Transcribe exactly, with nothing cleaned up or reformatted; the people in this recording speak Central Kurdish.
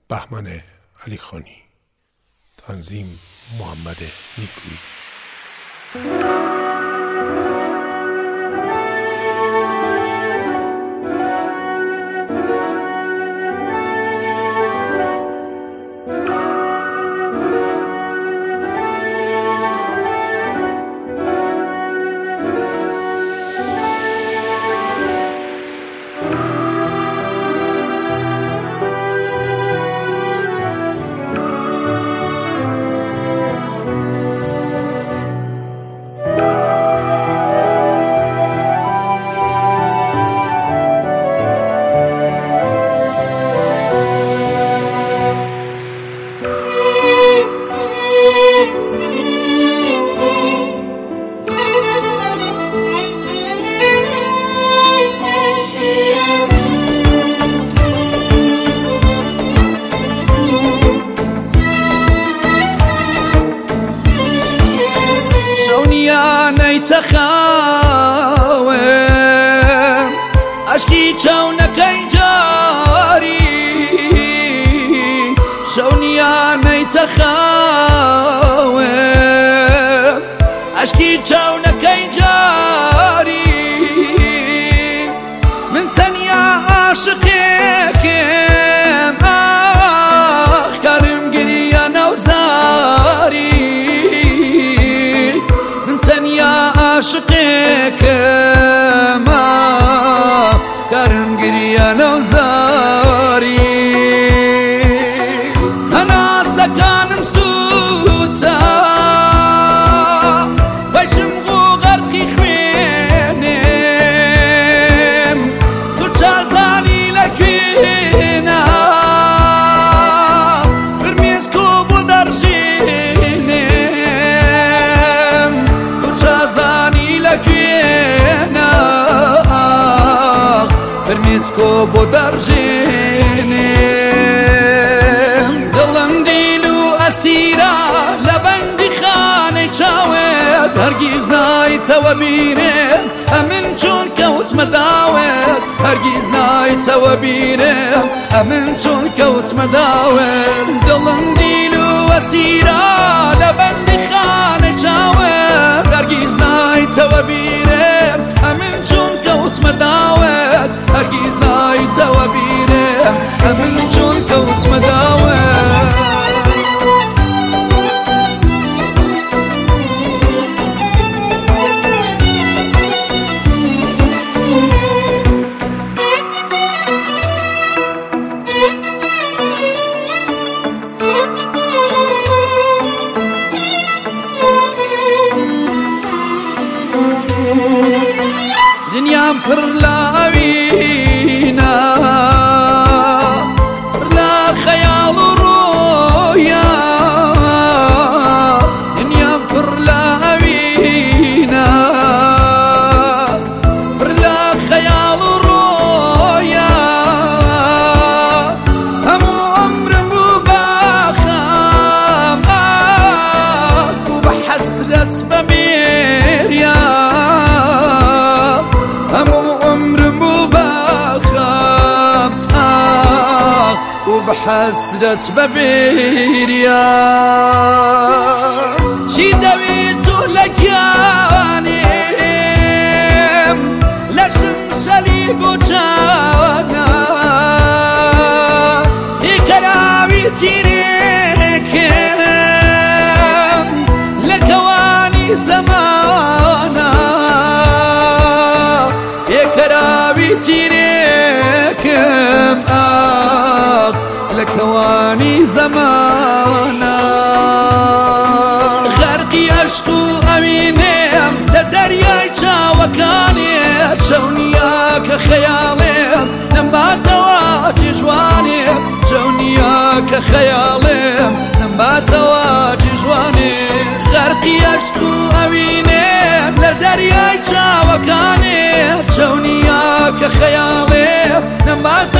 بهمن علی خانی، تنظیم محمد نیکویی. تخاوم عشقی چاونەکەی جاری شەونیانەی تەخاوم عشقی چاونەکەی جاری من تەنیا عاشقێکم ئاخ کارم گریە نەوزاری من تەنیا عاشقێکم ئاخ کارم گریە نەوزاری هەناسەکانم سووتە بەشم غۆ غەرقی خوێنێم تو چازانی لەکوێنە فرمێسکۆ بۆ دەڕژێنێم تو چازانی لەکوێنە فرمێسکۆ بۆ دەڕژێنێم دڵم دیل و ئەسیرە لە بەندی خانەی چاوێت هەرگیز نایتەوە بیرێم ئەمن چۆن کەوتمە داوێت هەرگیز نایتەوە بیرێم ئەمن چۆن کەوتمە داوێت دڵم دیل و ئەسیرە لە بەندی خانەی چاوێت هەرگیز نایتەوە بیرێم ئەمن چۆن کەوتمە داوێت هەرگیز نایتەوە بیرێم ئەمن چۆن کەوتمە داوێت دنیام پڕ لاوینە پڕ لە خەیاڵ و ڕۆیە دنیام پڕ لاوینە پڕ لە خەیاڵ و ڕۆیە هەموو عەمرم بوو بە خەم و بە حەسرەت بە مێریە هەموو عمرم بوو بە خەم و بە حەسرەت بە بێریە چی دەوێت تۆ لە گیانێم لەشم شەلی بۆ جانە هێکەراوی تیرێکم لە کەوانی زەمانە هێکەراوی تیرێکم ئاخ لە کەوانی زەمانە غەرقی عەشق و ئەوینێم لە دەریای چاوەکانێت شەونیە کە خەیاڵێم نەمباتەوە جێژوانێم شەونیە کە خەیاڵێم نەمباتەوە جێژوانێم غەرقی عەشق و ئەوینێم لە دەریای چاوەکانێت شەونیە کە خەیاڵێم نەمباتەوە